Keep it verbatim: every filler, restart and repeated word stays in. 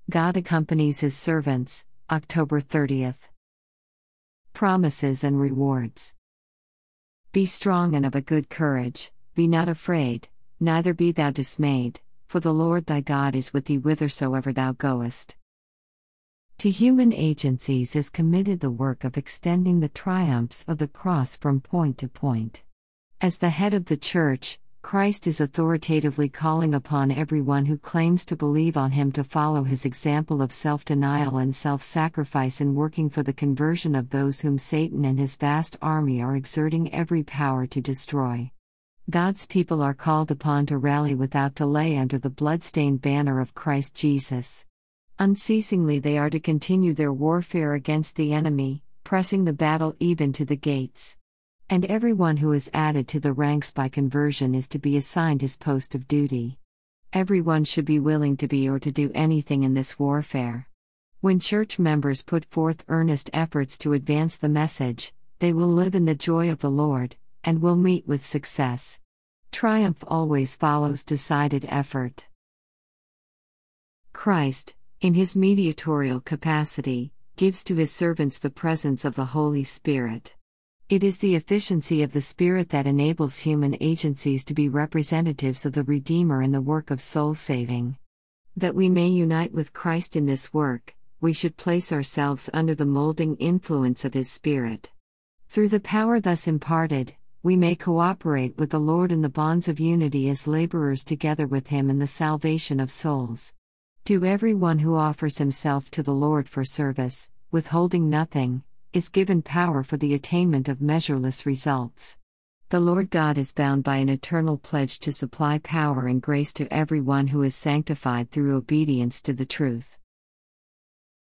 God accompanies His servants, October thirtieth. Promises and rewards. Be strong and of a good courage, be not afraid, neither be thou dismayed, for the Lord thy God is with thee whithersoever thou goest. To human agencies is committed the work of extending the triumphs of the cross from point to point. As the head of the Church, Christ is authoritatively calling upon everyone who claims to believe on Him to follow His example of self-denial and self-sacrifice in working for the conversion of those whom Satan and his vast army are exerting every power to destroy. God's people are called upon to rally without delay under the blood-stained banner of Christ Jesus. Unceasingly they are to continue their warfare against the enemy, pressing the battle even to the gates. And everyone who is added to the ranks by conversion is to be assigned his post of duty. Everyone should be willing to be or to do anything in this warfare. When church members put forth earnest efforts to advance the message, they will live in the joy of the Lord, and will meet with success. Triumph always follows decided effort. Christ, in His mediatorial capacity, gives to His servants the presence of the Holy Spirit. It is the efficiency of the Spirit that enables human agencies to be representatives of the Redeemer in the work of soul-saving. That we may unite with Christ in this work, we should place ourselves under the molding influence of His Spirit. Through the power thus imparted, we may cooperate with the Lord in the bonds of unity as laborers together with Him in the salvation of souls. To everyone who offers himself to the Lord for service, withholding nothing, is given power for the attainment of measureless results. The Lord God is bound by an eternal pledge to supply power and grace to everyone who is sanctified through obedience to the truth.